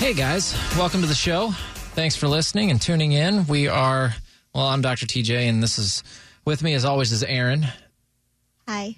Hey guys, welcome to the show. Thanks for listening and tuning in. I'm Dr. TJ, and with me as always is Aaron. Hi.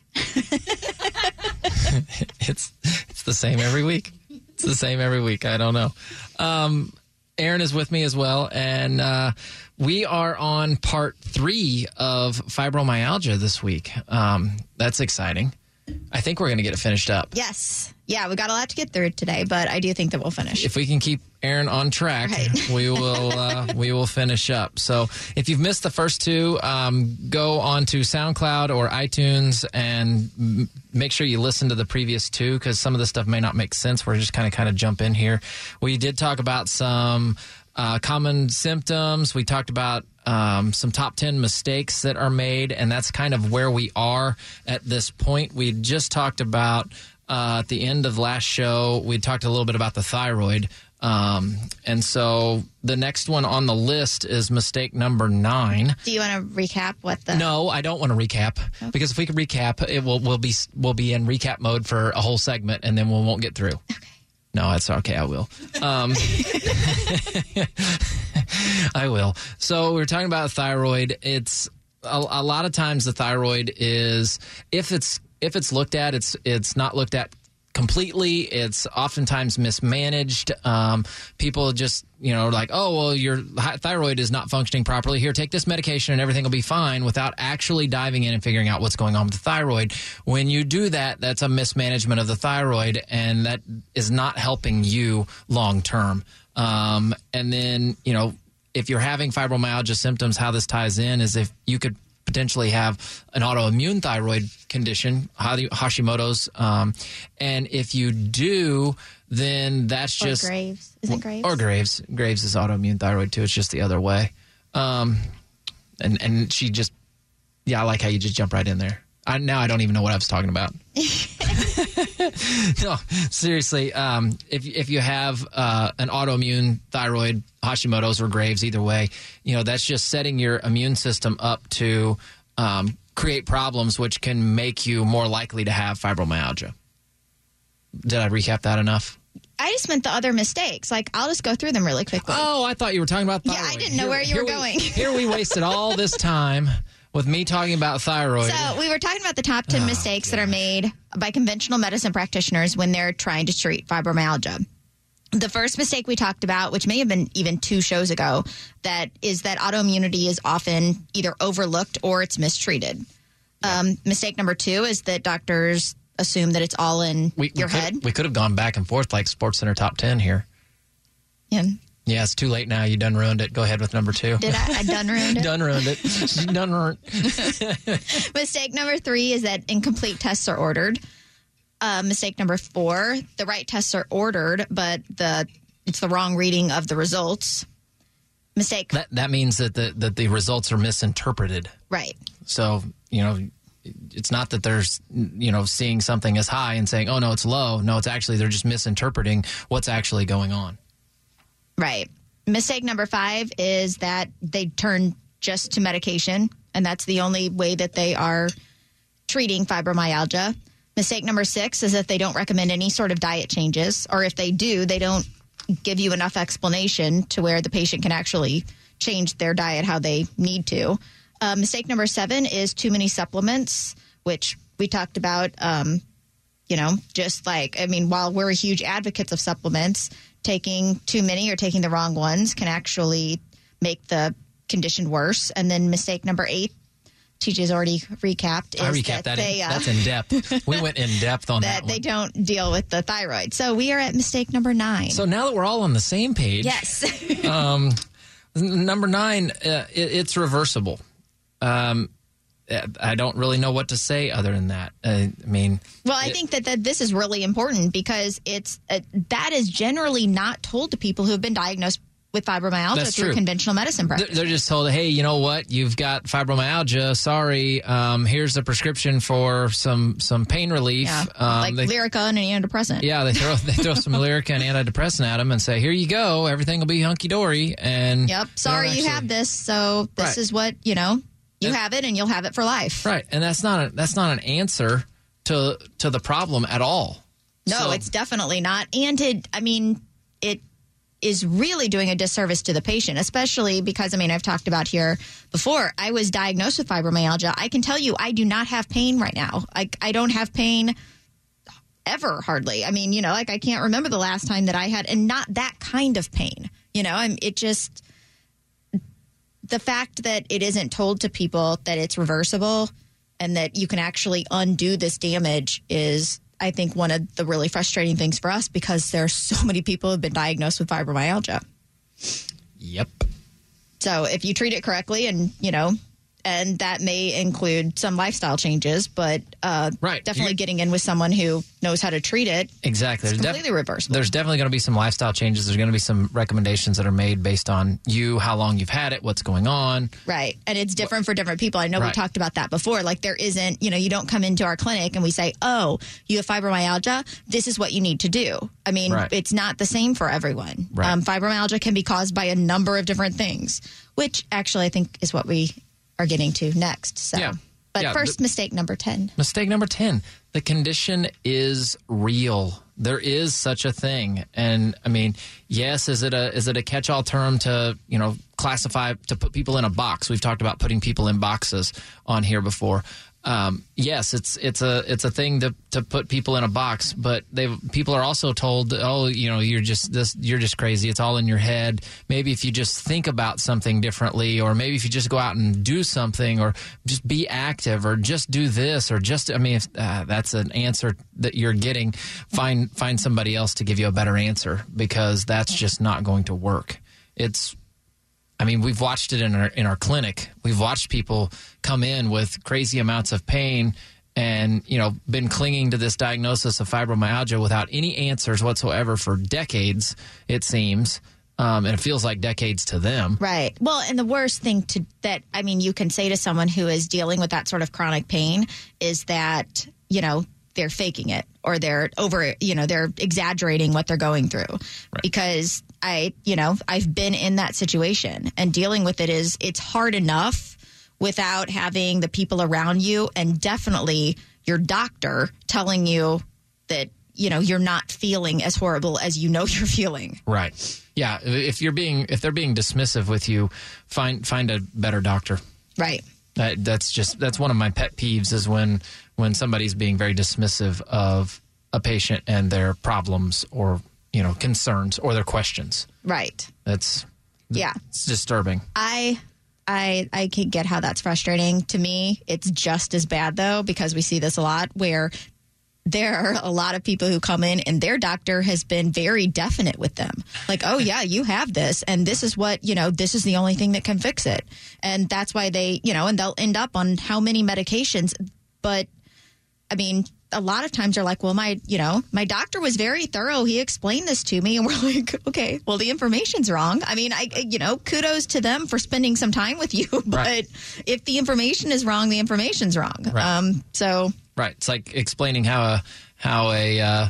It's the same every week. It's the same every week. I don't know. Aaron is with me as well, and we are on part 3 of fibromyalgia this week. That's exciting. I think we're going to get it finished up. Yes. Yeah, we got a lot to get through today, but I do think that we'll finish. If we can keep Aaron on track, right. we will finish up. So if you've missed the first 2, go on to SoundCloud or iTunes and make sure you listen to the previous 2 because some of the stuff may not make sense. We're just kind of jump in here. We did talk about some common symptoms. We talked about some top 10 mistakes that are made, and that's kind of where we are at this point. We just talked about at the end of last show, we talked a little bit about the thyroid. And so the next one on the list is mistake number 9. Do you want to recap what the... No, I don't want to recap because if we could recap, we'll be in recap mode for a whole segment and then we won't get through. Okay. No, that's okay. I will. I will. So we were talking about thyroid. It's a lot of times the thyroid is, if it's looked at, it's not looked at completely. It's oftentimes mismanaged. People just, like, oh, well, your thyroid is not functioning properly. Here, take this medication and everything will be fine, without actually diving in and figuring out what's going on with the thyroid. When you do that, that's a mismanagement of the thyroid, and that is not helping you long term. And then, if you're having fibromyalgia symptoms, how this ties in is if you could potentially have an autoimmune thyroid condition, Hashimoto's. And if you do, then that's just... Or Graves. Is it Graves? Or Graves. Graves is autoimmune thyroid, too. It's just the other way. And she just... Yeah, I like how you just jump right in there. Now I don't even know what I was talking about. No, seriously. If you have an autoimmune thyroid, Hashimoto's or Graves, either way, that's just setting your immune system up to create problems which can make you more likely to have fibromyalgia. Did I recap that enough? I just meant the other mistakes. I'll just go through them really quickly. Oh, I thought you were talking about thyroid. Yeah, I didn't know where you were going. Here we wasted all this time with me talking about thyroid. So we were talking about the top 10 mistakes that are made by conventional medicine practitioners when they're trying to treat fibromyalgia. The first mistake we talked about, which may have been even 2 shows ago, that is that autoimmunity is often either overlooked or it's mistreated. Mistake number 2 is that doctors assume that it's all in your head. We could have gone back and forth like SportsCenter Top 10 here. Yeah. Yeah, it's too late now. You done ruined it. Go ahead with number 2. Did I? I done ruined it? Done ruined it. Done ruined. Mistake number 3 is that incomplete tests are ordered. Mistake number 4, the right tests are ordered, but it's the wrong reading of the results. Mistake. That means that the results are misinterpreted. Right. So, it's not that there's, seeing something as high and saying, oh, no, it's low. No, it's actually they're just misinterpreting what's actually going on. Right. Mistake number 5 is that they turn just to medication, and that's the only way that they are treating fibromyalgia. Mistake number 6 is that they don't recommend any sort of diet changes, or if they do, they don't give you enough explanation to where the patient can actually change their diet how they need to. Mistake number 7 is too many supplements, which we talked about, while we're huge advocates of supplements, taking too many or taking the wrong ones can actually make the condition worse. And then mistake number 8, TJ's already recapped. I recapped that. That's in depth. We went in depth on that one. They don't deal with the thyroid. So we are at mistake number 9. So now that we're all on the same page. Yes. Number 9, it's reversible. I don't really know what to say other than that. I think that this is really important because that is generally not told to people who have been diagnosed with fibromyalgia through conventional medicine practice. They're just told, hey, you know what? You've got fibromyalgia. Sorry, here's a prescription for some pain relief. Yeah, Lyrica and an antidepressant. Yeah, they throw some Lyrica and antidepressant at them and say, here you go. Everything will be hunky-dory. And yep. Sorry you have this. So this is what, you have it and you'll have it for life. Right. And that's not an answer to the problem at all. No, it's definitely not. And is really doing a disservice to the patient, especially because, I mean, I've talked about here before, I was diagnosed with fibromyalgia. I can tell you I do not have pain right now. I don't have pain ever, hardly. I mean, I can't remember the last time that I had, and not that kind of pain. The fact that it isn't told to people that it's reversible and that you can actually undo this damage is, I think, one of the really frustrating things for us, because there are so many people who have been diagnosed with fibromyalgia. Yep. So if you treat it correctly and that may include some lifestyle changes, but definitely getting in with someone who knows how to treat it. Exactly. It's completely reversible. There's definitely going to be some lifestyle changes. There's going to be some recommendations that are made based on you, how long you've had it, what's going on. Right. And it's different for different people. I know we talked about that before. Like, there isn't, you don't come into our clinic and we say, oh, you have fibromyalgia. This is what you need to do. I mean, it's not the same for everyone. Right. Fibromyalgia can be caused by a number of different things, which actually I think is what we are getting to next. So, But first, mistake number 10. Mistake number 10. The condition is real. There is such a thing. And I mean, yes, is it a catch-all term to, classify, to put people in a box? We've talked about putting people in boxes on here before. Yes, it's a thing to put people in a box, but people are also told, oh, you're just crazy. It's all in your head. Maybe if you just think about something differently, or maybe if you just go out and do something, or just be active, or just do this, or just, if that's an answer that you're getting, find somebody else to give you a better answer, because that's just not going to work. We've watched it in our clinic. We've watched people come in with crazy amounts of pain and, been clinging to this diagnosis of fibromyalgia without any answers whatsoever for decades, it seems. And it feels like decades to them. Right. Well, and the worst thing you can say to someone who is dealing with that sort of chronic pain is that, they're faking it, or they're they're exaggerating what they're going through. Right. Because I've been in that situation, and dealing with it it's hard enough without having the people around you, and definitely your doctor telling you that, you're not feeling as horrible as you're feeling. Right. Yeah. If they're being dismissive with you, find a better doctor. Right. That's one of my pet peeves, is when somebody's being very dismissive of a patient and their problems, or concerns, or their questions. Right. It's disturbing. I can get how that's frustrating. To me, it's just as bad, though, because we see this a lot, where there are a lot of people who come in and their doctor has been very definite with them. Like, oh, yeah, you have this, and this is what, this is the only thing that can fix it. And that's why they, and they'll end up on how many medications. But, a lot of times they're like, well, my doctor was very thorough. He explained this to me. And we're like, okay, well, the information's wrong. Kudos to them for spending some time with you. But if the information is wrong, the information's wrong. Right. Right. It's like explaining how a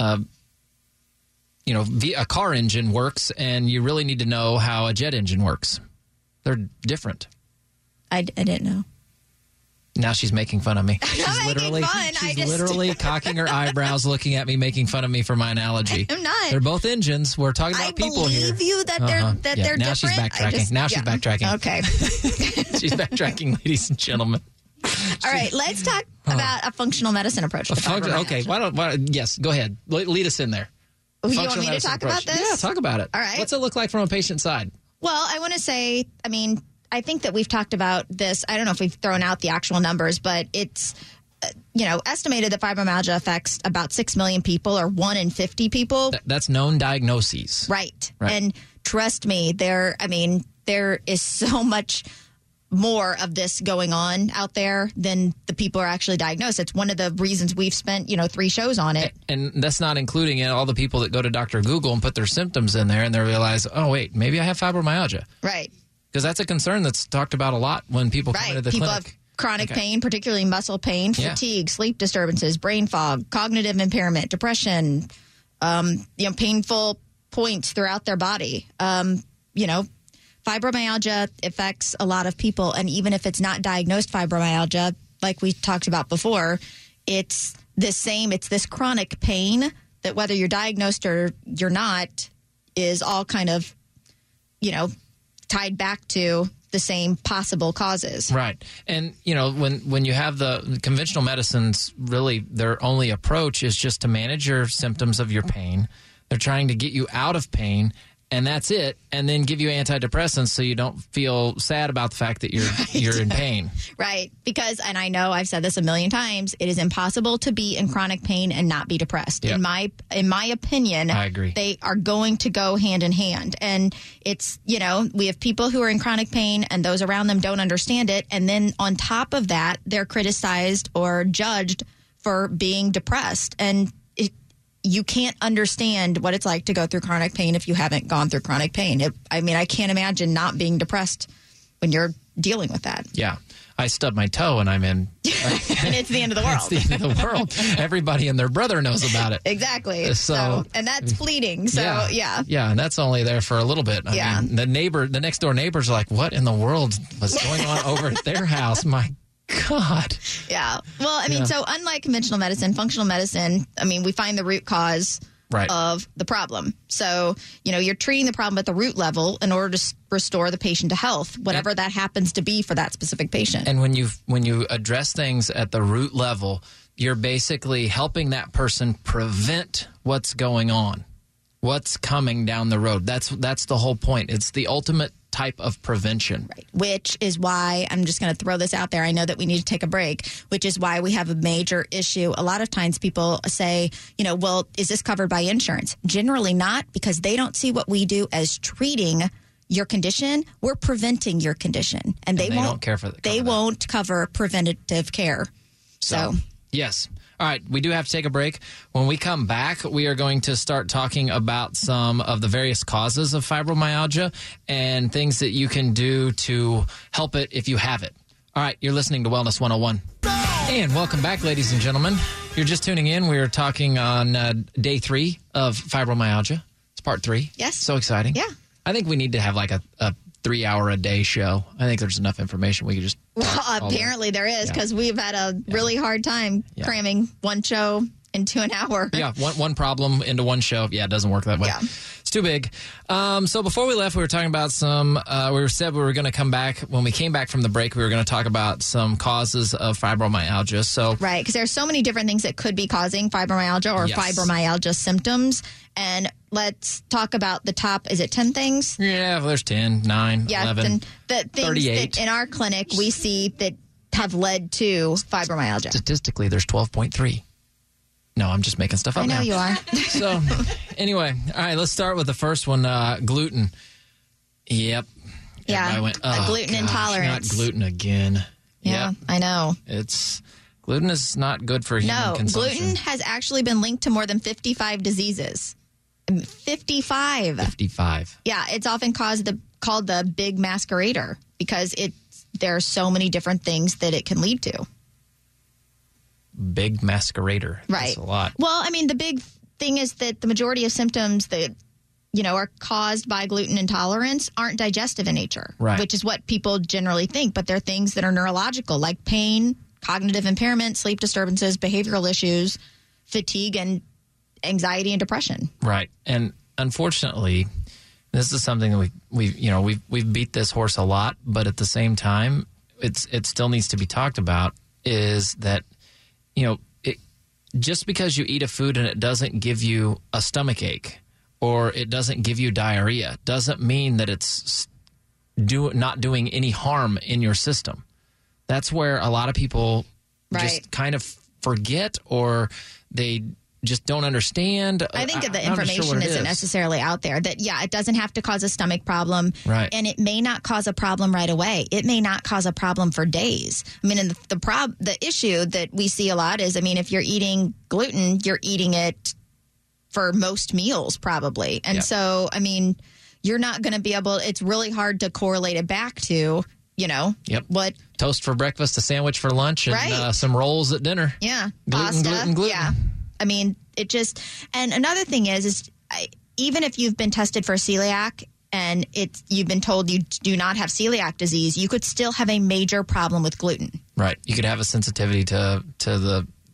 car engine works, and you really need to know how a jet engine works. They're different. I didn't know. Now she's making fun of me. She's literally cocking her eyebrows, looking at me, making fun of me for my analogy. I'm not. They're both engines. We're talking about people here. I believe you that they're different. Now she's backtracking. She's backtracking. Okay. She's backtracking, ladies and gentlemen. All right, let's talk about a functional medicine approach to fibromyalgia. Okay, yes, go ahead. Lead us in there. You want me to talk about this? Yeah, talk about it. All right. What's it look like from a patient side? Well, I want to say, I think that we've talked about this. I don't know if we've thrown out the actual numbers, but it's, estimated that fibromyalgia affects about 6 million people, or 1 in 50 people. That's known diagnoses. Right. And trust me, there is so much more of this going on out there than the people are actually diagnosed. It's one of the reasons we've spent, 3 shows on it. And that's not including all the people that go to Dr. Google and put their symptoms in there, and they realize, oh, wait, maybe I have fibromyalgia. Right. Because that's a concern that's talked about a lot when people come into the clinic. People have chronic pain, particularly muscle pain, fatigue, sleep disturbances, brain fog, cognitive impairment, depression, painful points throughout their body. Fibromyalgia affects a lot of people. And even if it's not diagnosed fibromyalgia, like we talked about before, it's the same. It's this chronic pain that whether you're diagnosed or you're not, is all kind of, tied back to the same possible causes. Right. And, when you have the conventional medicines, really their only approach is just to manage your symptoms of your pain. They're trying to get you out of pain, and that's it, and then give you antidepressants so you don't feel sad about the fact that you're in pain. Right. Because, and I know I've said this a million times, it is impossible to be in chronic pain and not be depressed. Yep. In my opinion, I agree. They are going to go hand in hand. And it's, we have people who are in chronic pain and those around them don't understand it. And then on top of that, they're criticized or judged for being depressed. And you can't understand what it's like to go through chronic pain if you haven't gone through chronic pain. I can't imagine not being depressed when you're dealing with that. Yeah. I stubbed my toe and I'm in. And it's the end of the world. It's the end of the world. Everybody and their brother knows about it. Exactly. So and that's fleeting. So, yeah. Yeah, and that's only there for a little bit. I mean, the next door neighbors are like, what in the world was going on over at their house? My God. Yeah. Well, so unlike conventional medicine, functional medicine, we find the root cause of the problem. So, you're treating the problem at the root level in order to restore the patient to health, whatever that happens to be for that specific patient. And when you address things at the root level, you're basically helping that person prevent what's going on, what's coming down the road. That's the whole point. It's the ultimate type of prevention. Right. Which is why I'm just going to throw this out there. I know that we need to take a break, which is why we have a major issue. A lot of times people say, well, is this covered by insurance? Generally not, because they don't see what we do as treating your condition. We're preventing your condition, and they won't care for that. They won't cover preventative care. So yes. All right, we do have to take a break. When we come back, we are going to start talking about some of the various causes of fibromyalgia and things that you can do to help it if you have it. All right, you're listening to Wellness 101. And welcome back, ladies and gentlemen. If you're just tuning in, we are talking on day 3 of fibromyalgia. It's part 3. Yes. So exciting. Yeah. I think we need to have like a 3-hour-a-day show. I think there's enough information we could just... Well, apparently there is, because we've had a really hard time cramming one show into an hour. Yeah, one problem into one show. Yeah, it doesn't work that way. Yeah. It's too big. So before we left, we were talking about some... we said we were going to come back. When we came back from the break, we were going to talk about some causes of fibromyalgia. So right, because there's so many different things that could be causing fibromyalgia or fibromyalgia symptoms. And let's talk about the top, is it 10 things? Yeah, well, there's 10, 9, 11, the things 38. that in our clinic we see that have led to fibromyalgia. Statistically, there's 12.3. No, I'm just making stuff up now. I know you are. So, anyway, all right, let's start with the first one, gluten. Yep. Yeah, everybody went, gluten intolerance. Not gluten again. Yeah, yep. I know. Gluten is not good for human consumption. Gluten has actually been linked to more than 55 diseases. 55. Yeah, it's often called the big masquerader because there are so many different things that it can lead to. Big masquerader. Right. That's a lot. Well, the big thing is that the majority of symptoms that are caused by gluten intolerance aren't digestive in nature, right, which is what people generally think, but they're things that are neurological, like pain, cognitive impairment, sleep disturbances, behavioral issues, fatigue, and anxiety and depression. Right. And unfortunately, this is something that we've beat this horse a lot, but at the same time, it still needs to be talked about, is that, just because you eat a food and it doesn't give you a stomach ache or it doesn't give you diarrhea doesn't mean that it's not doing any harm in your system. That's where a lot of people just kind of forget, or they just don't understand. I think that the information isn't necessarily out there that, it doesn't have to cause a stomach problem. Right. And it may not cause a problem right away. It may not cause a problem for days. And the issue that we see a lot is, if you're eating gluten, you're eating it for most meals probably. And so, you're not going to be able, it's really hard to correlate it back to, what toast for breakfast, a sandwich for lunch, and some rolls at dinner. Yeah. Gluten, pasta. Gluten. Yeah. And another thing is even if you've been tested for celiac and you've been told you do not have celiac disease, you could still have a major problem with gluten. Right. You could have a sensitivity to the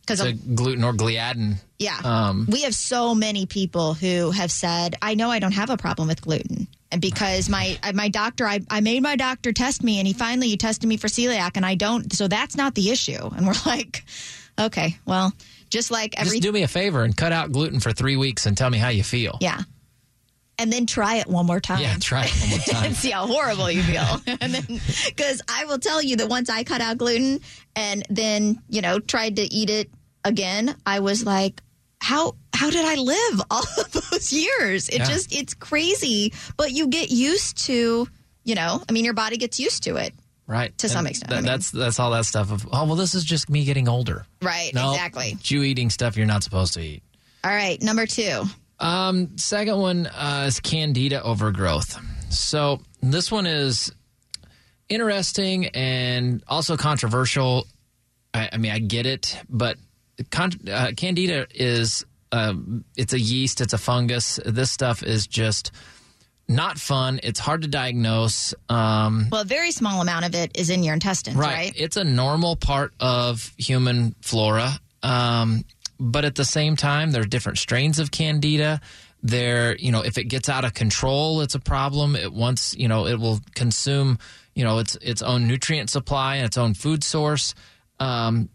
to gluten or gliadin. Yeah. We have so many people who have said, I know I don't have a problem with gluten. And because my doctor, I made my doctor test me, and he tested me for celiac, and I don't. So that's not the issue. And we're like, okay, well, just do me a favor and cut out gluten for 3 weeks and tell me how you feel. Yeah. And then try it one more time. Yeah, try it one more time. And see how horrible you feel. And then, because I will tell you that once I cut out gluten and then, tried to eat it again, I was like, how did I live all of those years? It's crazy. But you get used to, your body gets used to it. Right. To some extent. That's all that stuff of, this is just me getting older. Right, exactly. It's you eating stuff you're not supposed to eat. All right, number 2. Second one is candida overgrowth. So this one is interesting and also controversial. I get it, but candida is it's a yeast, it's a fungus. This stuff is just not fun. It's hard to diagnose. Well, a very small amount of it is in your intestines, right? It's a normal part of human flora. But at the same time, there are different strains of candida. If it gets out of control, it's a problem. It will consume, its own nutrient supply and its own food source. When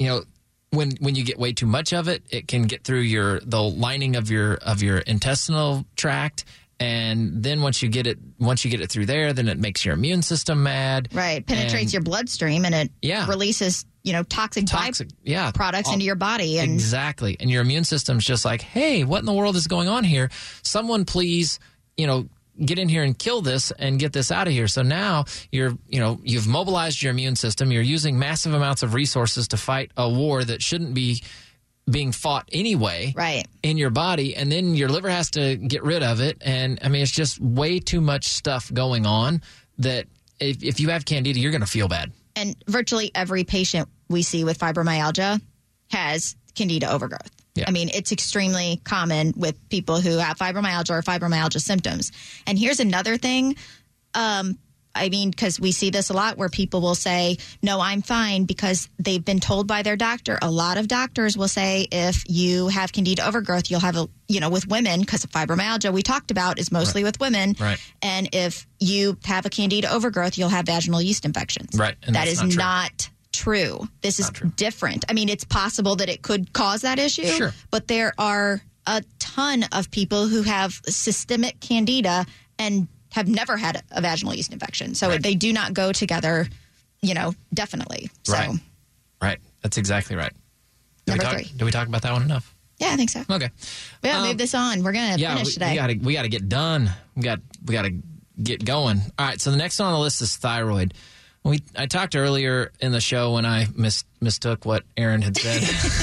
you get way too much of it, it can get through the lining of your intestinal tract. And then once you get it through there, then it makes your immune system mad. Right. Penetrates your bloodstream, and it releases, toxic products into your body. And exactly. And your immune system's just like, hey, what in the world is going on here? Someone please, get in here and kill this and get this out of here. So now you've mobilized your immune system. You're using massive amounts of resources to fight a war that shouldn't be being fought anyway in your body, and then your liver has to get rid of it. And it's just way too much stuff going on that if you have candida, you're going to feel bad. And virtually every patient we see with fibromyalgia has candida overgrowth. Yeah. It's extremely common with people who have fibromyalgia or fibromyalgia symptoms. And here's another thing. Because we see this a lot where people will say, no, I'm fine, because they've been told by their doctor. A lot of doctors will say if you have candida overgrowth, you'll have with women, because of fibromyalgia we talked about is mostly with women. Right. And if you have a candida overgrowth, you'll have vaginal yeast infections. Right. And that is not true. This is different. It's possible that it could cause that issue. Sure. But there are a ton of people who have systemic candida and have never had a vaginal yeast infection. So they do not go together, definitely. So. Right. That's exactly right. Number 3. Did we talk about that one enough? Yeah, I think so. Okay. We gotta move this on. We're going to finish today. We got to get done. We got to get going. All right. So the next one on the list is thyroid. I talked earlier in the show when I mistook what Aaron had said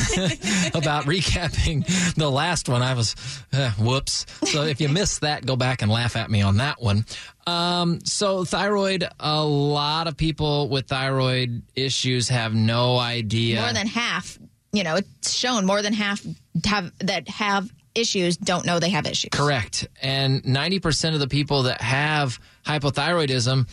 about recapping the last one. I was, whoops. So if you missed that, go back and laugh at me on that one. So thyroid, a lot of people with thyroid issues have no idea. More than half, it's shown more than half have issues don't know they have issues. Correct. And 90% of the people that have hypothyroidism,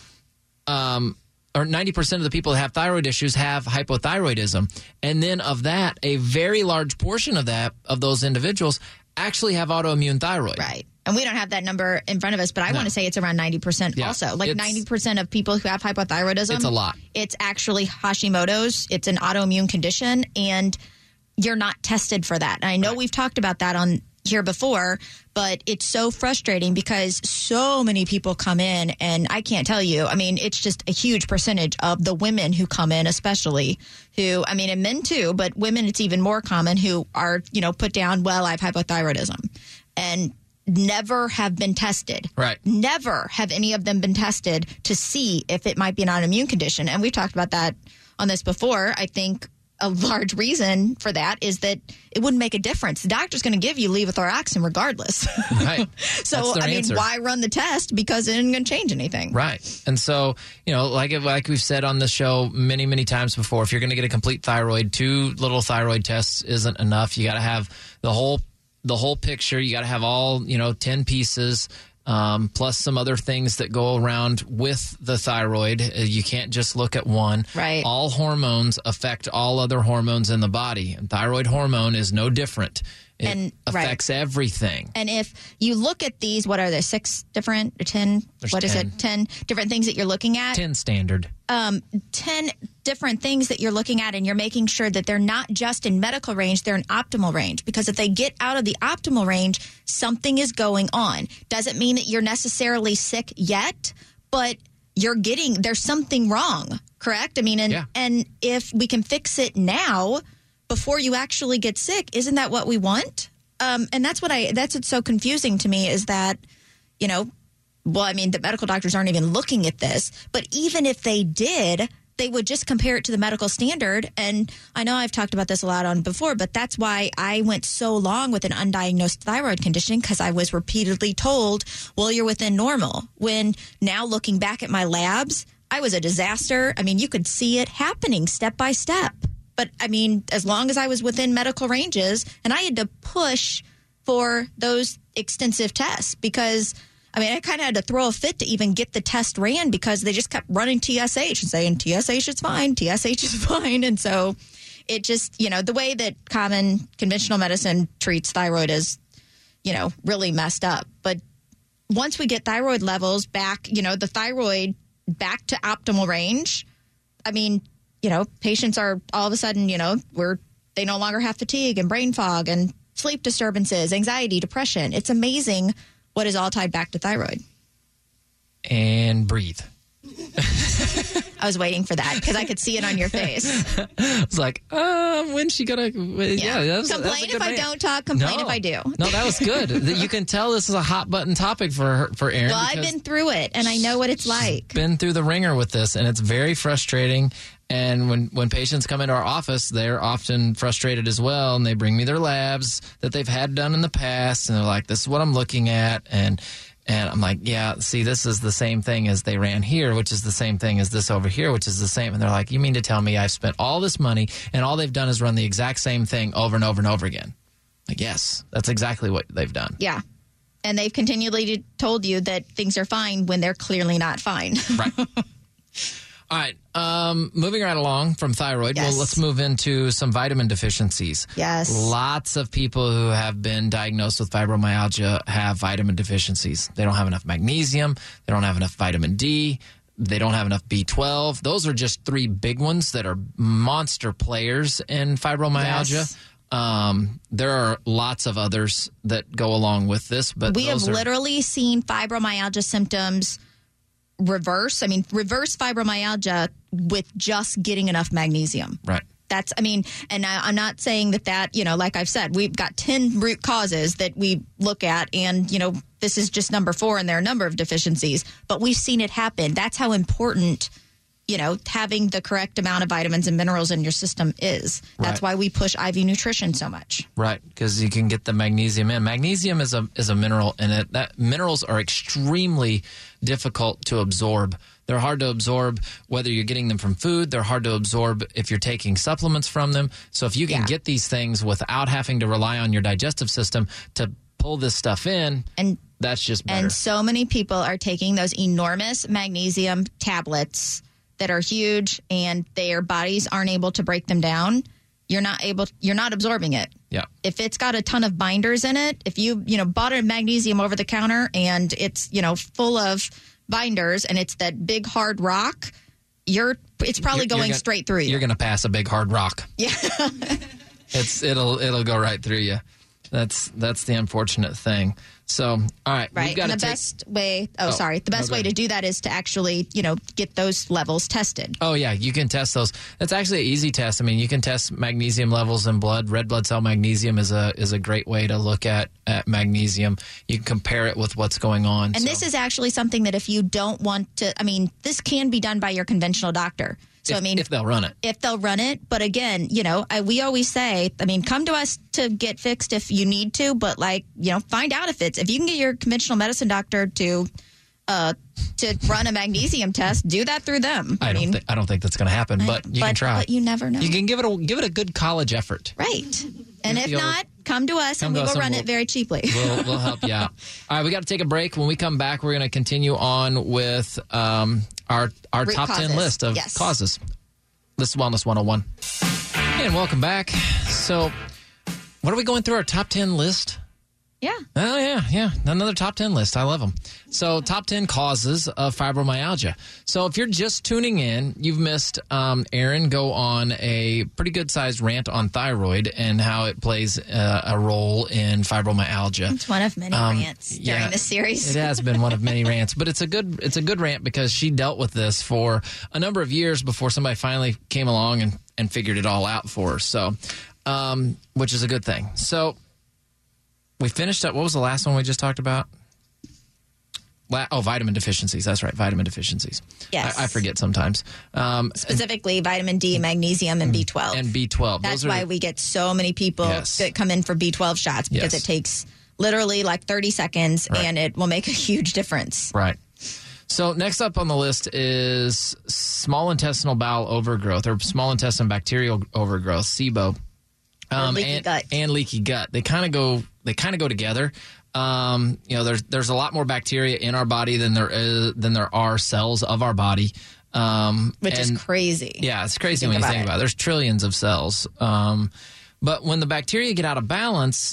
or 90% of the people that have thyroid issues have hypothyroidism. And then of that, a very large portion of those individuals actually have autoimmune thyroid. Right. And we don't have that number in front of us, but I want to say it's around 90% also. 90% of people who have hypothyroidism. It's a lot. It's actually Hashimoto's. It's an autoimmune condition, and you're not tested for that. And I know we've talked about that on here before, but it's so frustrating because so many people come in, and I can't tell you, it's just a huge percentage of the women who come in, especially who, and men too, but women, it's even more common, who are, put down, well, I have hypothyroidism, and never have been tested. Right. Never have any of them been tested to see if it might be an autoimmune condition. And we've talked about that on this before. I think a large reason for that is that it wouldn't make a difference. The doctor's going to give you levothyroxine regardless. Right. So, answer. Why run the test? Because it isn't going to change anything. Right. And so, like we've said on the show many, many times before, if you're going to get a complete thyroid, 2 little thyroid tests isn't enough. You got to have the whole picture. You got to have all, 10 pieces. plus some other things that go around with the thyroid. You can't just look at one. Right. All hormones affect all other hormones in the body, and thyroid hormone is no different. It affects everything. And if you look at these, what are there, 6 different or 10? There's what 10. Is it? 10 different things that you're looking at? 10 standard. 10 different things that you're looking at, and you're making sure that they're not just in medical range, they're in optimal range. Because if they get out of the optimal range, something is going on. Doesn't mean that you're necessarily sick yet, but there's something wrong, correct? I mean, and if we can fix it now before you actually get sick, isn't that what we want? And that's what's so confusing to me is that, the medical doctors aren't even looking at this, but even if they did, they would just compare it to the medical standard. And I know I've talked about this a lot on before, but that's why I went so long with an undiagnosed thyroid condition, because I was repeatedly told, well, you're within normal. When now looking back at my labs, I was a disaster. I mean, you could see it happening step by step. But, as long as I was within medical ranges, and I had to push for those extensive tests because, I kind of had to throw a fit to even get the test ran because they just kept running TSH and saying, TSH is fine, TSH is fine. And so it just, the way that common conventional medicine treats thyroid is, really messed up. But once we get thyroid levels back, the thyroid back to optimal range, patients are all of a sudden, they no longer have fatigue and brain fog and sleep disturbances, anxiety, depression. It's amazing what is all tied back to thyroid. And breathe. I was waiting for that because I could see it on your face. It's like, when's she going to... Yeah, complain if I don't talk, complain if I do. No, that was good. You can tell this is a hot button topic for Erin. Well, I've been through it, and I know what it's like. Been through the ringer with this, and it's very frustrating. And when patients come into our office, they're often frustrated as well, and they bring me their labs that they've had done in the past, and they're like, this is what I'm looking at, and I'm like, yeah, see, this is the same thing as they ran here, which is the same thing as this over here, which is the same. And they're like, you mean to tell me I've spent all this money and all they've done is run the exact same thing over and over and over again? Like, yes, that's exactly what they've done. Yeah. And they've continually told you that things are fine when they're clearly not fine. Right. All right. Moving right along from thyroid, yes. Well, let's move into some vitamin deficiencies. Yes. Lots of people who have been diagnosed with fibromyalgia have vitamin deficiencies. They don't have enough magnesium. They don't have enough vitamin D. They don't have enough B12. Those are just 3 big ones that are monster players in fibromyalgia. Yes. There are lots of others that go along with this, but we have literally seen fibromyalgia symptoms reverse fibromyalgia with just getting enough magnesium. Right. That's, and I'm not saying that, like I've said, we've got 10 root causes that we look at, and, this is just number 4, and there are a number of deficiencies, but we've seen it happen. That's how important, having the correct amount of vitamins and minerals in your system is. That's why we push IV nutrition so much. Right, because you can get the magnesium in. Magnesium is a mineral, and minerals are extremely difficult to absorb. They're hard to absorb whether you're getting them from food. They're hard to absorb if you're taking supplements from them. So if you can get these things without having to rely on your digestive system to pull this stuff in, and that's just better. And so many people are taking those enormous magnesium tablets that are huge, and their bodies aren't able to break them down. You're not absorbing it. Yeah. If it's got a ton of binders in it, if you bought a magnesium over the counter and it's, full of binders and it's that big hard rock, it's probably going straight through you. You're going to pass a big hard rock. Yeah. It'll go right through you. That's the unfortunate thing. So, all right. Right. And the best way to do that is to actually, get those levels tested. Oh, yeah. You can test those. That's actually an easy test. You can test magnesium levels in blood. Red blood cell magnesium is a great way to look at magnesium. You can compare it with what's going on. And this is actually something that if you don't want to, this can be done by your conventional doctor. So, if they'll run it. If they'll run it. But again, we always say, come to us to get fixed if you need to. But find out if you can get your conventional medicine doctor to run a magnesium test, do that through them. I don't think that's going to happen, but you can try. But you never know. You can give it a good college effort. Right. And if not, come to us and we will run it very cheaply. We'll help you out. All right, we got to take a break. When we come back, we're going to continue on with our top 10 list of causes. This is Wellness 101. And welcome back. So, what are we going through our top 10 list? Yeah. Oh, yeah. Another top 10 list. I love them. So, top 10 causes of fibromyalgia. So, if you're just tuning in, you've missed Erin go on a pretty good-sized rant on thyroid and how it plays a role in fibromyalgia. It's one of many rants during this series. It has been one of many rants, but it's a good rant because she dealt with this for a number of years before somebody finally came along and figured it all out for her. So, which is a good thing. So, we finished up. What was the last one we just talked about? Vitamin deficiencies. That's right, vitamin deficiencies. Yes. I forget sometimes. Specifically, vitamin D, magnesium, and B12. And B12. That's why we get so many people that come in for B12 shots because it takes literally like 30 seconds and it will make a huge difference. Right. So next up on the list is small intestinal bowel overgrowth or small intestine bacterial overgrowth, SIBO. Leaky gut. And leaky gut. They kind of go together. There's a lot more bacteria in our body than there are cells of our body. Which is crazy. Yeah, it's crazy when you think about it. There's trillions of cells. But when the bacteria get out of balance,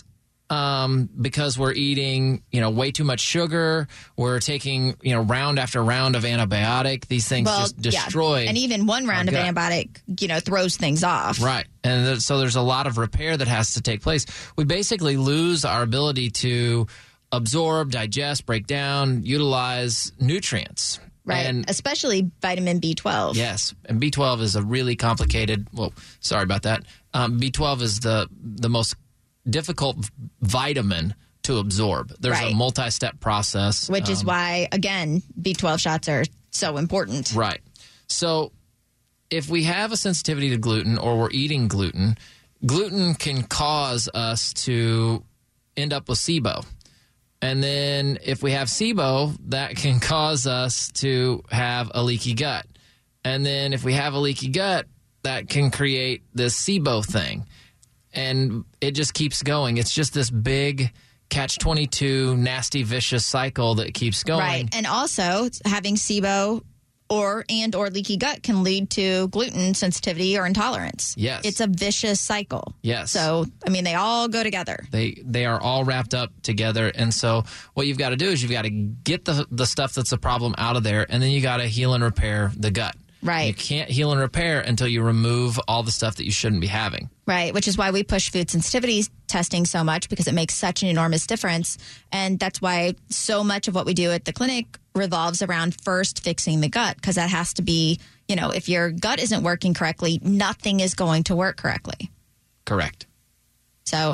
because we're eating, way too much sugar, we're taking, round after round of antibiotic, these things just destroy. And even one round of antibiotic, throws things off. Right. And so there's a lot of repair that has to take place. We basically lose our ability to absorb, digest, break down, utilize nutrients. Right, and especially vitamin B12. Yes, and B12 is a really complicated, sorry about that. B12 is the most difficult vitamin to absorb. There's a multi-step process. Which is why, again, B12 shots are so important. Right. So if we have a sensitivity to gluten or we're eating gluten, gluten can cause us to end up with SIBO. And then if we have SIBO, that can cause us to have a leaky gut. And then if we have a leaky gut, that can create this SIBO thing. And it just keeps going. It's just this big catch-22, nasty, vicious cycle that keeps going. Right. And also, having SIBO or leaky gut can lead to gluten sensitivity or intolerance. Yes. It's a vicious cycle. Yes. So, they all go together. They are all wrapped up together. And so what you've got to do is you've got to get the stuff that's a problem out of there, and then you got to heal and repair the gut. Right. You can't heal and repair until you remove all the stuff that you shouldn't be having. Right, which is why we push food sensitivity testing so much, because it makes such an enormous difference. And that's why so much of what we do at the clinic revolves around first fixing the gut, because that has to be, if your gut isn't working correctly, nothing is going to work correctly. Correct. So,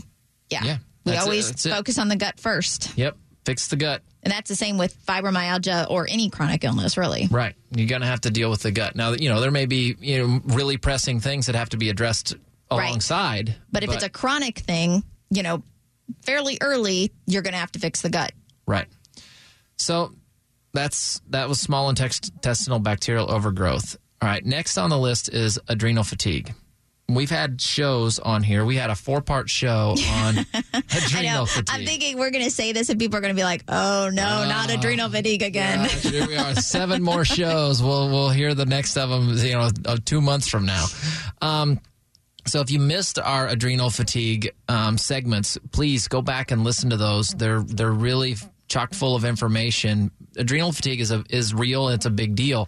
we always focus on the gut first. Yep, fix the gut. And that's the same with fibromyalgia or any chronic illness, really. Right. You're going to have to deal with the gut. Now, there may be, really pressing things that have to be addressed alongside. Right. But if it's a chronic thing, fairly early, you're going to have to fix the gut. Right. So that was small intestinal bacterial overgrowth. All right. Next on the list is adrenal fatigue. We've had shows on here. We had a 4-part show on adrenal fatigue. I'm thinking we're going to say this and people are going to be like, oh, no, not adrenal fatigue again. Gosh, here we are. 7 more shows. We'll hear the next of them, 2 months from now. So if you missed our adrenal fatigue segments, please go back and listen to those. They're really chock full of information. Adrenal fatigue is real. It's a big deal.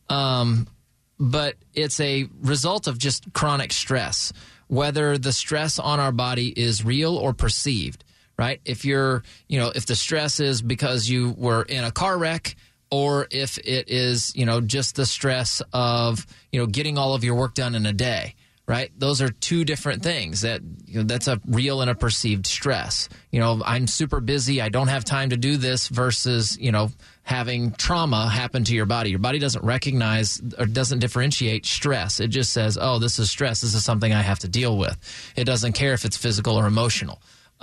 But it's a result of just chronic stress, whether the stress on our body is real or perceived, right? If if the stress is because you were in a car wreck, or if it is, just the stress of, getting all of your work done in a day, right? Those are 2 different things. That's a real and a perceived stress. I'm super busy. I don't have time to do this versus, having trauma happen to your body. Your body doesn't recognize or doesn't differentiate stress. It just says, oh, this is stress. This is something I have to deal with. It doesn't care if it's physical or emotional.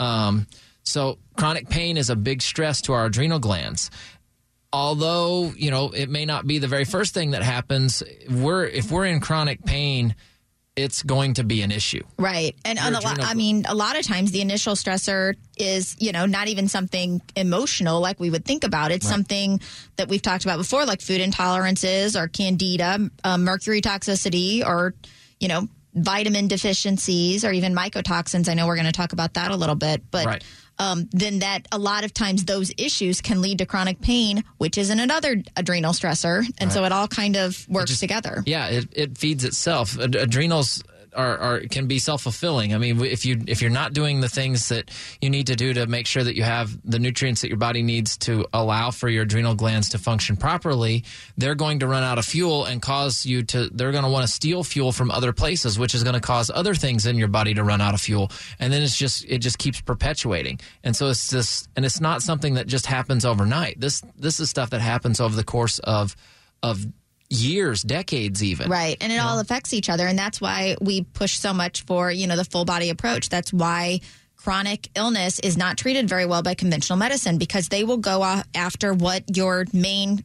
So chronic pain is a big stress to our adrenal glands. Although, it may not be the very first thing that happens, if we're in chronic pain, it's going to be an issue. Right. And a lot of times the initial stressor is, not even something emotional like we would think about. It's something that we've talked about before, like food intolerances or candida, mercury toxicity, or, vitamin deficiencies, or even mycotoxins. I know we're going to talk about that a little bit, but then that a lot of times those issues can lead to chronic pain, which is another adrenal stressor. And so it all kind of works together. Yeah, it feeds itself. Adrenals can be self-fulfilling. I mean, if you're not doing the things that you need to do to make sure that you have the nutrients that your body needs to allow for your adrenal glands to function properly, they're going to run out of fuel and they're going to want to steal fuel from other places, which is going to cause other things in your body to run out of fuel. And then it just keeps perpetuating. And so it's not something that just happens overnight. This is stuff that happens over the course of years, decades even. Right. And it all affects each other. And that's why we push so much for, the full body approach. That's why chronic illness is not treated very well by conventional medicine, because they will go after what your main,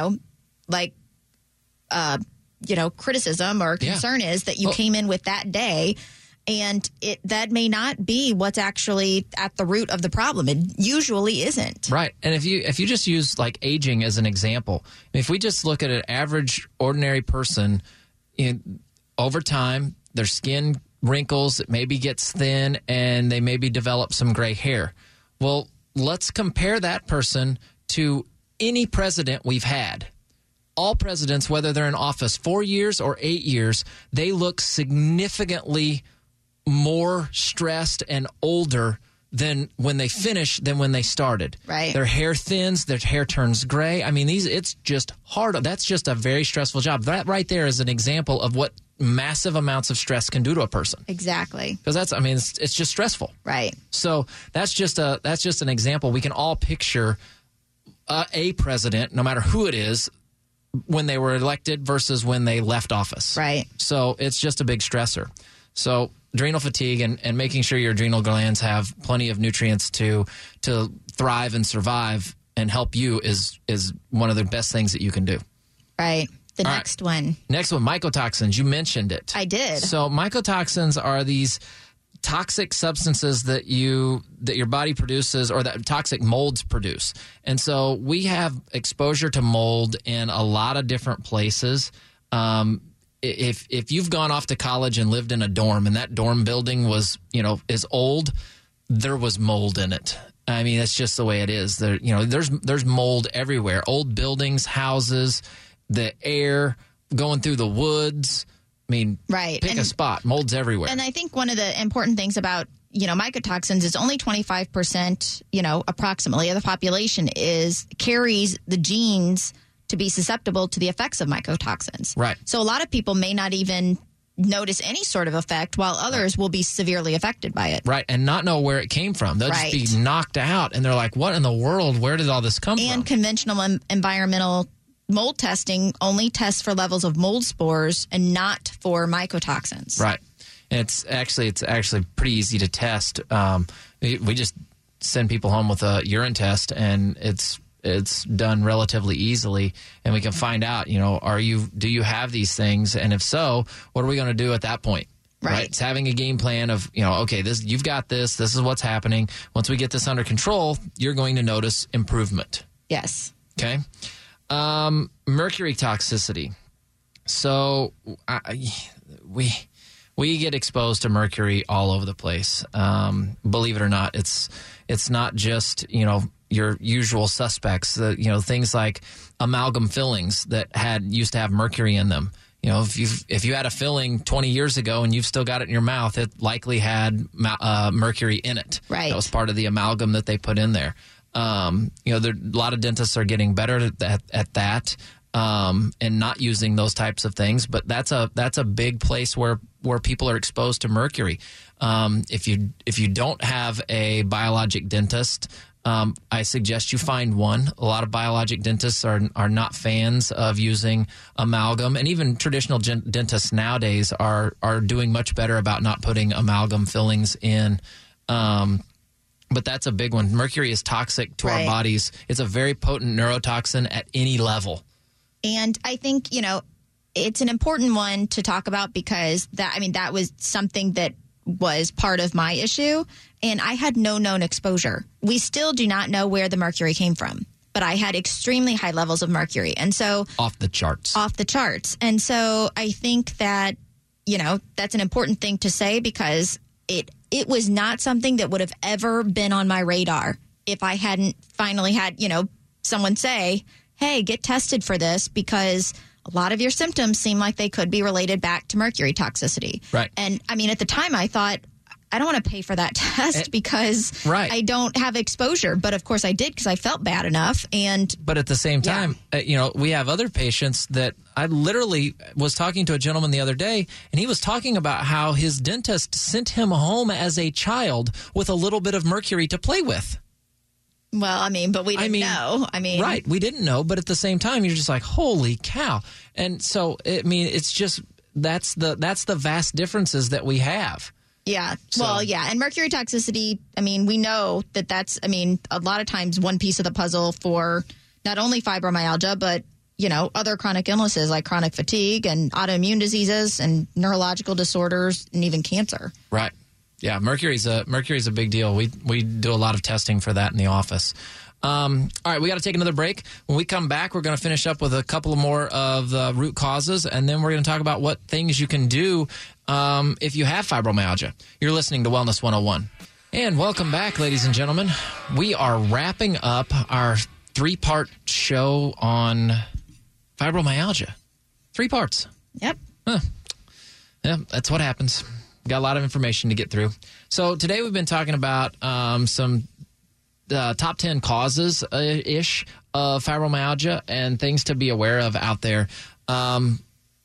criticism or concern is that you came in with that day. And that may not be what's actually at the root of the problem. It usually isn't. Right. And if you just use like aging as an example, if we just look at an average ordinary person, over time, their skin wrinkles, it maybe gets thin, and they maybe develop some gray hair. Well, let's compare that person to any president we've had. All presidents, whether they're in office 4 years or 8 years, they look significantly more stressed and older than when they finish than when they started. Right. Their hair thins, their hair turns gray. I mean, it's just hard. That's just a very stressful job. That right there is an example of what massive amounts of stress can do to a person. Exactly. Because it's just stressful. Right. So that's just an example. We can all picture a president, no matter who it is, when they were elected versus when they left office. Right. So it's just a big stressor. So adrenal fatigue and making sure your adrenal glands have plenty of nutrients to thrive and survive and help you is one of the best things that you can do. Right. The next one, mycotoxins. You mentioned it. I did. So mycotoxins are these toxic substances that your body produces, or that toxic molds produce. And so we have exposure to mold in a lot of different places. If you've gone off to college and lived in a dorm, and that dorm building was, is old, there was mold in it. I mean, that's just the way it is. There's mold everywhere. Old buildings, houses, the air, going through the woods. I mean, right. Pick a spot. Mold's everywhere. And I think one of the important things about, mycotoxins is only 25%, approximately of the population carries the genes to be susceptible to the effects of mycotoxins. Right. So a lot of people may not even notice any sort of effect, while others will be severely affected by it. Right, and not know where it came from. They'll just be knocked out, and they're like, what in the world? Where did all this come from? And conventional environmental mold testing only tests for levels of mold spores and not for mycotoxins. Right. And it's actually pretty easy to test. We just send people home with a urine test, and it's done relatively easily, and we can find out, do you have these things? And if so, what are we going to do at that point? Right. It's having a game plan of, okay, you've got this is what's happening. Once we get this under control, you're going to notice improvement. Yes. Okay. Mercury toxicity. So we get exposed to mercury all over the place. Believe it or not, it's not just, your usual suspects, things like amalgam fillings that used to have mercury in them. If you had a filling 20 years ago and you've still got it in your mouth, it likely had mercury in it. Right. That was part of the amalgam that they put in there. A lot of dentists are getting better at that and not using those types of things. But that's a big place where people are exposed to mercury. If you don't have a biologic dentist, I suggest you find one. A lot of biologic dentists are not fans of using amalgam, and even traditional dentists nowadays are doing much better about not putting amalgam fillings in. But that's a big one. Mercury is toxic to our bodies. It's a very potent neurotoxin at any level. And I think, it's an important one to talk about because that was something that was part of my issue, and I had no known exposure. We still do not know where the mercury came from, but I had extremely high levels of mercury, and so off the charts. And so I think that, that's an important thing to say because it was not something that would have ever been on my radar if I hadn't finally had, someone say, hey, get tested for this because a lot of your symptoms seem like they could be related back to mercury toxicity. Right. And I mean, at the time I thought, I don't want to pay for that test because I don't have exposure. But of course I did because I felt bad enough. But at the same time, we have other patients that I literally was talking to a gentleman the other day, and he was talking about how his dentist sent him home as a child with a little bit of mercury to play with. Well, but we didn't know. Right. We didn't know. But at the same time, you're just like, holy cow. And so, it's just that's the vast differences that we have. Yeah. Well, yeah. And mercury toxicity, we know that's, a lot of times one piece of the puzzle for not only fibromyalgia, but, other chronic illnesses like chronic fatigue and autoimmune diseases and neurological disorders and even cancer. Right. Yeah. Mercury's a big deal. We do a lot of testing for that in the office. All right, we got to take another break. When we come back, we're going to finish up with a couple more of the root causes, and then we're going to talk about what things you can do if you have fibromyalgia. You're listening to Wellness 101. And welcome back, ladies and gentlemen. We are wrapping up our 3-part show on fibromyalgia. 3 parts. Yep. Huh. Yeah, that's what happens. Got a lot of information to get through. So today we've been talking about some top 10 causes-ish of fibromyalgia and things to be aware of out there. So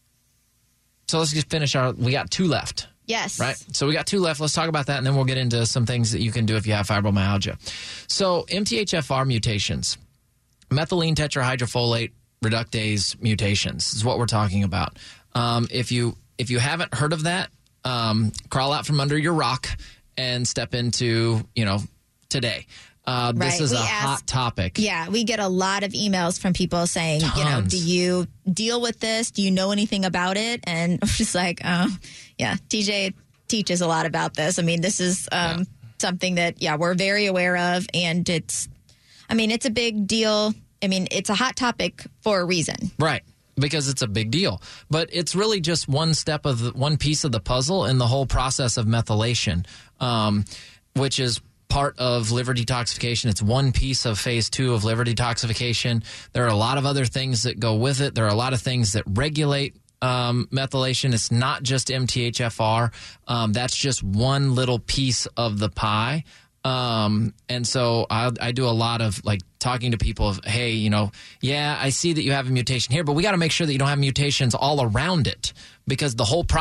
let's just finish we got 2 left. Yes. Right? So we got 2 left. Let's talk about that, and then we'll get into some things that you can do if you have fibromyalgia. So MTHFR mutations, methylene tetrahydrofolate reductase mutations is what we're talking about. If you haven't heard of that, crawl out from under your rock and step into, today. This is a hot topic. Yeah, we get a lot of emails from people saying, Tons. do you deal with this? Do you know anything about it? And I'm just like, yeah, TJ teaches a lot about this. This is something that, we're very aware of. And it's a big deal. It's a hot topic for a reason. Right. Because it's a big deal. But it's really just one piece of the puzzle in the whole process of methylation, which is part of liver detoxification. It's one piece of phase 2 of liver detoxification. There are a lot of other things that go with it. There are a lot of things that regulate methylation. It's not just MTHFR. That's just one little piece of the pie. And so I do a lot of talking to people of, hey, I see that you have a mutation here, but we got to make sure that you don't have mutations all around it because the whole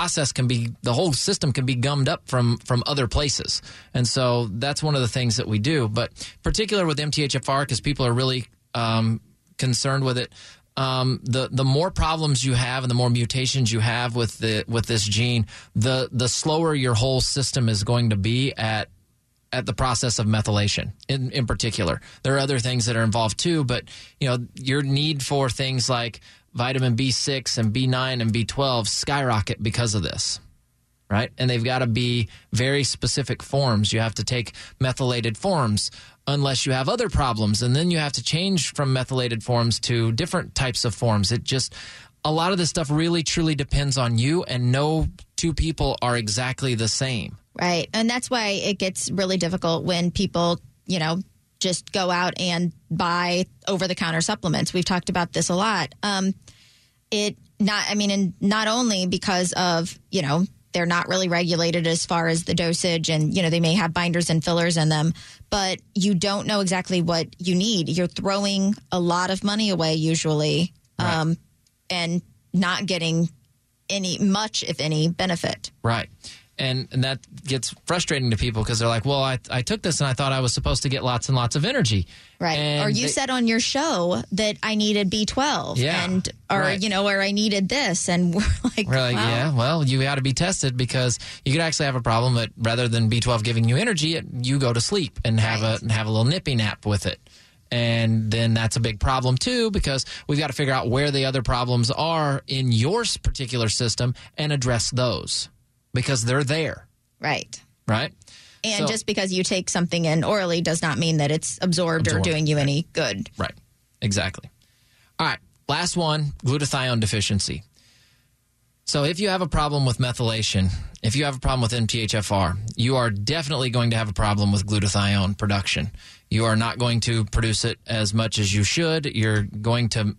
system can be gummed up from other places. And so that's one of the things that we do. But particular with MTHFR, because people are really concerned with it, the more problems you have and the more mutations you have with this gene, the slower your whole system is going to be at the process of methylation in particular. There are other things that are involved too, but your need for things like vitamin B6 and B9 and B12 skyrocket because of this, right? And they've got to be very specific forms. You have to take methylated forms unless you have other problems, and then you have to change from methylated forms to different types of forms. A lot of this stuff really truly depends on you, and no 2 people are exactly the same. Right. And that's why it gets really difficult when people, just go out and buy over-the-counter supplements. We've talked about this a lot. And not only because of, they're not really regulated as far as the dosage and, they may have binders and fillers in them, but you don't know exactly what you need. You're throwing a lot of money away usually, right. And not getting much, if any, benefit. Right. And that gets frustrating to people because they're like, well, I took this and I thought I was supposed to get lots and lots of energy. Right. And or you said on your show that I needed B12. Yeah. Or I needed this. And we're like, wow. Yeah, well, you got to be tested because you could actually have a problem that rather than B12 giving you energy, you go to sleep and have a little nippy nap with it. And then that's a big problem too, because we've got to figure out where the other problems are in your particular system and address those because they're there. Right. Right. And just because you take something in orally does not mean that it's absorbed or doing you any good. Right. Exactly. All right. Last one, glutathione deficiency. So if you have a problem with methylation, if you have a problem with MTHFR, you are definitely going to have a problem with glutathione production. You are not going to produce it as much as you should. You're going to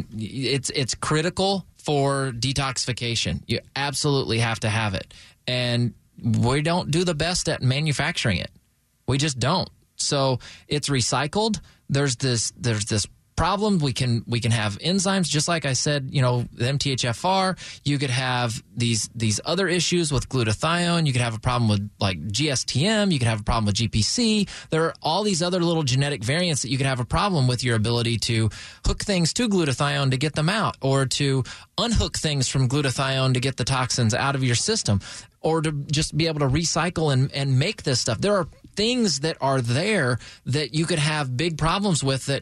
it's critical for detoxification. You absolutely have to have it. And we don't do the best at manufacturing it. We just don't. So it's recycled. There's this problem. We can have enzymes, just like I said, the MTHFR. You could have these other issues with glutathione. You could have a problem with like GSTM. You could have a problem with GPC. There are all these other little genetic variants that you could have a problem with your ability to hook things to glutathione to get them out, or to unhook things from glutathione to get the toxins out of your system, or to just be able to recycle and make this stuff. There are things that are there that you could have big problems with that,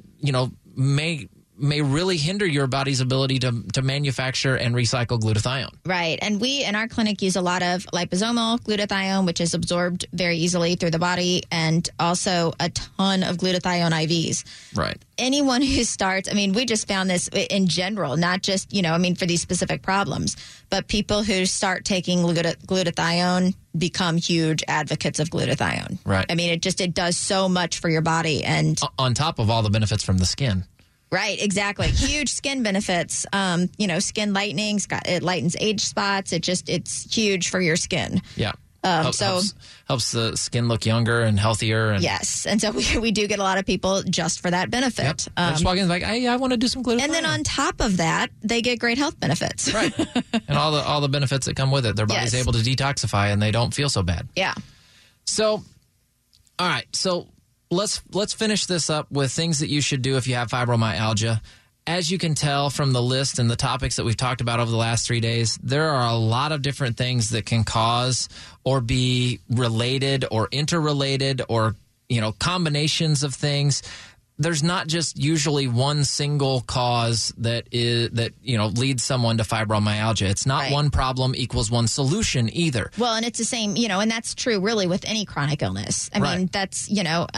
may really hinder your body's ability to manufacture and recycle glutathione. Right. And we in our clinic use a lot of liposomal glutathione, which is absorbed very easily through the body, and also a ton of glutathione IVs. Right. Anyone who starts, we just found this in general, not just, for these specific problems, but people who start taking glutathione become huge advocates of glutathione. Right. It does so much for your body. And on top of all the benefits from the skin. Right, exactly. Huge skin benefits. Skin lightening, it lightens age spots. It's huge for your skin. Yeah. Helps the skin look younger and healthier. And yes. And so we do get a lot of people just for that benefit. Yep. They just walk in like, I want to do some glutathione. And then on top of that, they get great health benefits. Right. And all the benefits that come with it. Their body's able to detoxify and they don't feel so bad. Yeah. So, all right. So let's finish this up with things that you should do if you have fibromyalgia. As you can tell from the list and the topics that we've talked about over the last 3 days, there are a lot of different things that can cause or be related or interrelated or, combinations of things. There's not just usually one single cause that leads someone to fibromyalgia. It's not one problem equals one solution either. Well, and it's the same, and that's true really with any chronic illness. I mean, that's,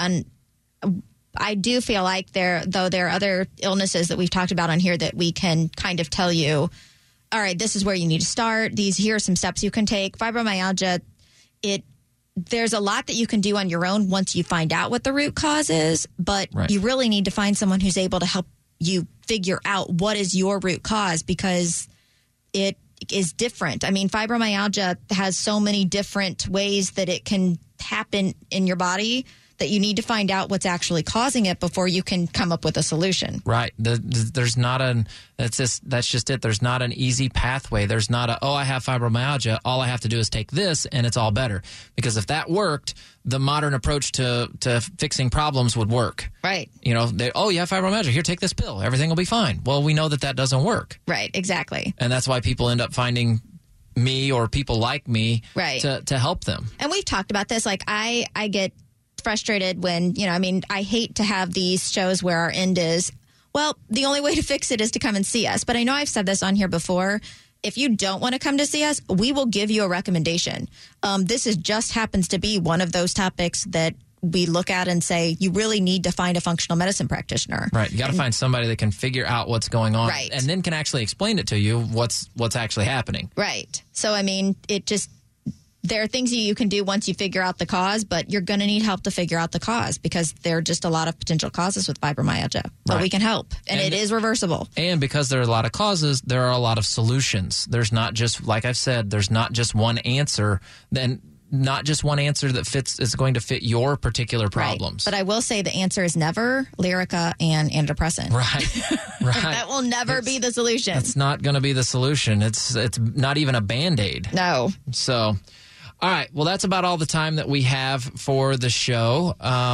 I do feel like there are other illnesses that we've talked about on here that we can kind of tell you, all right, this is where you need to start. Here are some steps you can take. Fibromyalgia, there's a lot that you can do on your own once you find out what the root cause is, but you really need to find someone who's able to help you figure out what is your root cause, because it is different. Fibromyalgia has so many different ways that it can happen in your body that you need to find out what's actually causing it before you can come up with a solution. Right. There's not that's just it. There's not an easy pathway. There's not I have fibromyalgia. All I have to do is take this and it's all better. Because if that worked, the modern approach to fixing problems would work. Right. You have fibromyalgia. Here, take this pill. Everything will be fine. Well, we know that doesn't work. Right. Exactly. And that's why people end up finding me or people like me to help them. And we've talked about this. Like I get frustrated when, I hate to have these shows where our end is, well, the only way to fix it is to come and see us. But I know I've said this on here before. If you don't want to come to see us, we will give you a recommendation. This just happens to be one of those topics that we look at and say, you really need to find a functional medicine practitioner. Right. You got to find somebody that can figure out what's going on. Right. And then can actually explain it to you what's actually happening. Right. So, there are things you can do once you figure out the cause, but you're going to need help to figure out the cause, because there are just a lot of potential causes with fibromyalgia. But we can help, and it is reversible. And because there are a lot of causes, there are a lot of solutions. There's not just, like I've said, there's not just one answer. Then not just one answer that is going to fit your particular problems. Right. But I will say the answer is never Lyrica and antidepressant. Right. That will never be the solution. It's not going to be the solution. It's not even a Band-Aid. No. So, all right. Well, that's about all the time that we have for the show.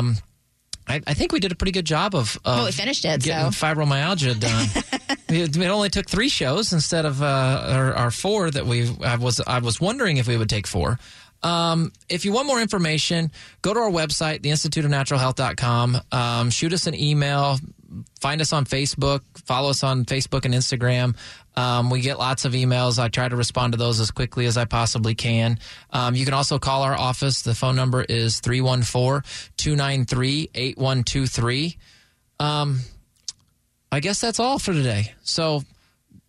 I think we did a pretty good job of we finished it, getting fibromyalgia done. It only took 3 shows instead of our 4 that I was wondering if we would take 4. If you want more information, go to our website, theinstituteofnaturalhealth.com. Shoot us an email. Find us on Facebook. Follow us on Facebook and Instagram. We get lots of emails. I try to respond to those as quickly as I possibly can. You can also call our office. The phone number is 314-293-8123. I guess that's all for today. So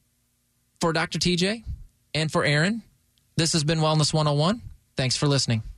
for Dr. TJ and for Aaron, this has been Wellness 101. Thanks for listening.